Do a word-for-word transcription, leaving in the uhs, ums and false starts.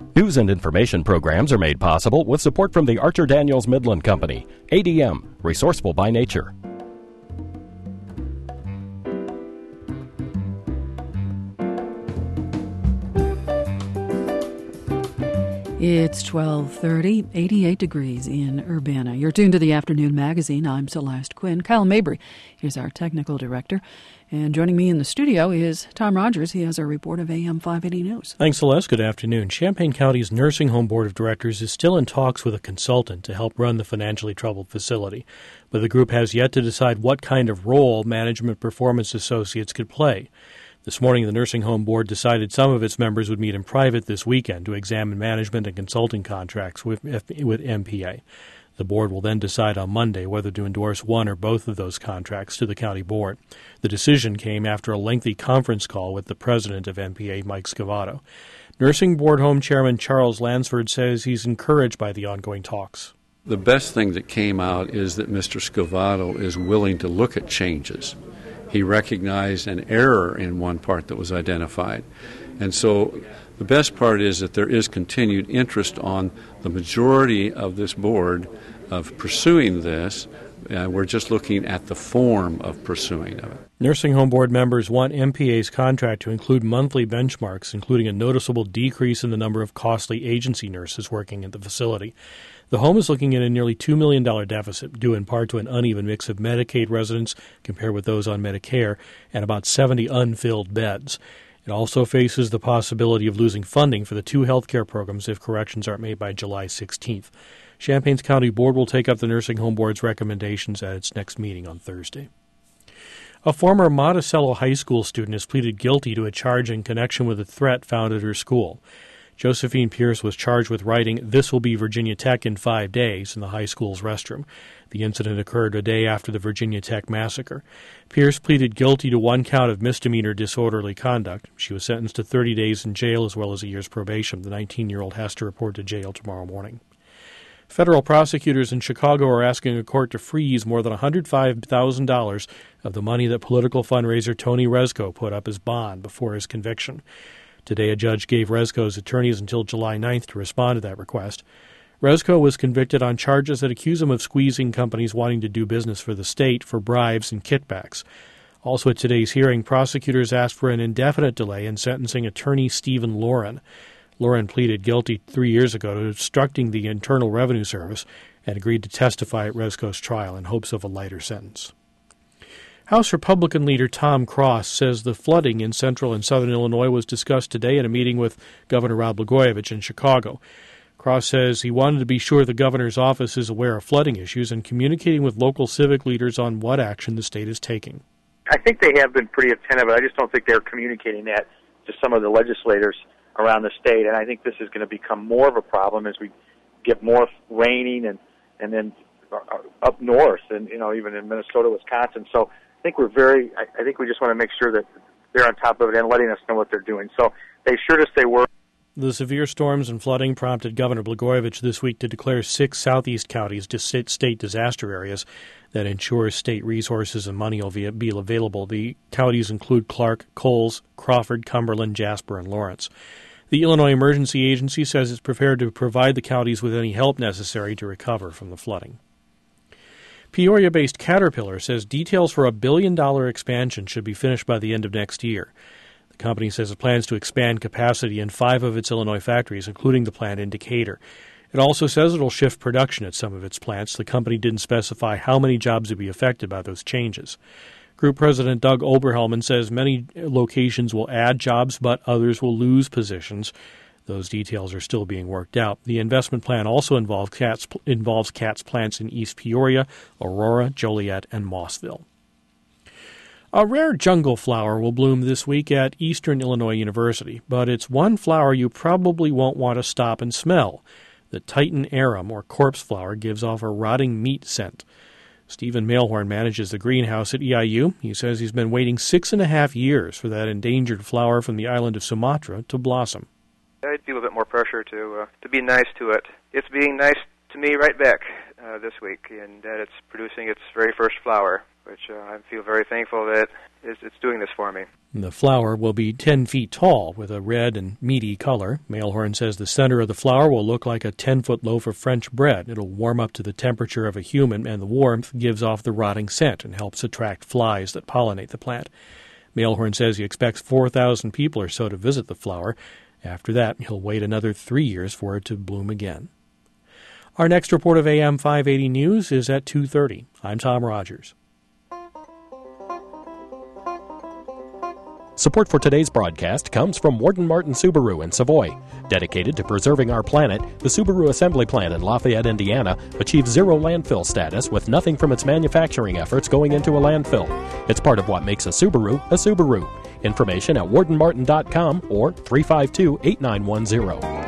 News and information programs are made possible with support from the Archer Daniels Midland Company, A D M, resourceful by nature. It's twelve thirty, eighty-eight degrees in Urbana. You're tuned to the Afternoon Magazine. I'm Celeste Quinn. Kyle Mabry is our technical director. And joining me in the studio is Tom Rogers. He has a report of A M five eighty News. Thanks, Celeste. Good afternoon. Champaign County's Nursing Home Board of Directors is still in talks with a consultant to help run the financially troubled facility. But the group has yet to decide what kind of role management performance associates could play. This morning, the Nursing Home Board decided some of its members would meet in private this weekend to examine management and consulting contracts with, with M P A. The board will then decide on Monday whether to endorse one or both of those contracts to the county board. The decision came after a lengthy conference call with the president of M P A, Mike Scavato. Nursing Board Home Chairman Charles Lansford says he's encouraged by the ongoing talks. The best thing that came out is that Mister Scavato is willing to look at changes. He recognized an error in one part that was identified. And so the best part is that there is continued interest on the majority of this board of pursuing this. Uh, we're just looking at the form of pursuing of it. Nursing Home Board members want M P A's contract to include monthly benchmarks, including a noticeable decrease in the number of costly agency nurses working at the facility. The home is looking at a nearly two million dollars deficit, due in part to an uneven mix of Medicaid residents compared with those on Medicare, and about seventy unfilled beds. It also faces the possibility of losing funding for the two health care programs if corrections aren't made by July sixteenth. Champaign's County Board will take up the Nursing Home Board's recommendations at its next meeting on Thursday. A former Monticello High School student has pleaded guilty to a charge in connection with a threat found at her school. Josephine Pierce was charged with writing, "This will be Virginia Tech in five days," in the high school's restroom. The incident occurred a day after the Virginia Tech massacre. Pierce pleaded guilty to one count of misdemeanor disorderly conduct. She was sentenced to thirty days in jail as well as a year's probation. The nineteen-year-old has to report to jail tomorrow morning. Federal prosecutors in Chicago are asking a court to freeze more than one hundred five thousand dollars of the money that political fundraiser Tony Rezko put up as bond before his conviction. Today, a judge gave Rezko's attorneys until July ninth to respond to that request. Rezko was convicted on charges that accuse him of squeezing companies wanting to do business for the state for bribes and kickbacks. Also at today's hearing, prosecutors asked for an indefinite delay in sentencing attorney Stephen Lauren. Lauren pleaded guilty three years ago to obstructing the Internal Revenue Service and agreed to testify at Rezko's trial in hopes of a lighter sentence. House Republican leader Tom Cross says the flooding in central and southern Illinois was discussed today in a meeting with Governor Rod Blagojevich in Chicago. Cross says he wanted to be sure the governor's office is aware of flooding issues and communicating with local civic leaders on what action the state is taking. I think they have been pretty attentive, but I just don't think they're communicating that to some of the legislators around the state, and I think this is going to become more of a problem as we get more raining and, and then up north, and you know, even in Minnesota, Wisconsin. So I think we're very, I, I think we just want to make sure that they're on top of it and letting us know what they're doing. So they assured us they were. The severe storms and flooding prompted Governor Blagojevich this week to declare six southeast counties state disaster areas that ensures state resources and money will be available. The counties include Clark, Coles, Crawford, Cumberland, Jasper, and Lawrence. The Illinois Emergency Agency says it's prepared to provide the counties with any help necessary to recover from the flooding. Peoria-based Caterpillar says details for a billion-dollar expansion should be finished by the end of next year. The company says it plans to expand capacity in five of its Illinois factories, including the plant in Decatur. It also says it will shift production at some of its plants. The company didn't specify how many jobs would be affected by those changes. Group President Doug Oberhelman says many locations will add jobs, but others will lose positions. Those details are still being worked out. The investment plan also involves CAT's, involves CAT's plants in East Peoria, Aurora, Joliet, and Mossville. A rare jungle flower will bloom this week at Eastern Illinois University, but it's one flower you probably won't want to stop and smell. The Titan arum, or corpse flower, gives off a rotting meat scent. Stephen Mailhorn manages the greenhouse at E I U. He says he's been waiting six and a half years for that endangered flower from the island of Sumatra to blossom. I feel a bit more pressure to uh, to be nice to it. It's being nice to me right back uh, this week, and that it's producing its very first flower. which uh, I feel very thankful that it's, it's doing this for me. The flower will be ten feet tall with a red and meaty color. Mailhorn says the center of the flower will look like a ten-foot loaf of French bread. It'll warm up to the temperature of a human, and the warmth gives off the rotting scent and helps attract flies that pollinate the plant. Mailhorn says he expects four thousand people or so to visit the flower. After that, he'll wait another three years for it to bloom again. Our next report of A M five eighty News is at two thirty. I'm Tom Rogers. Support for today's broadcast comes from Warden Martin Subaru in Savoy. Dedicated to preserving our planet, the Subaru assembly plant in Lafayette, Indiana, achieves zero landfill status with nothing from its manufacturing efforts going into a landfill. It's part of what makes a Subaru a Subaru. Information at warden martin dot com or three five two, eight nine one zero.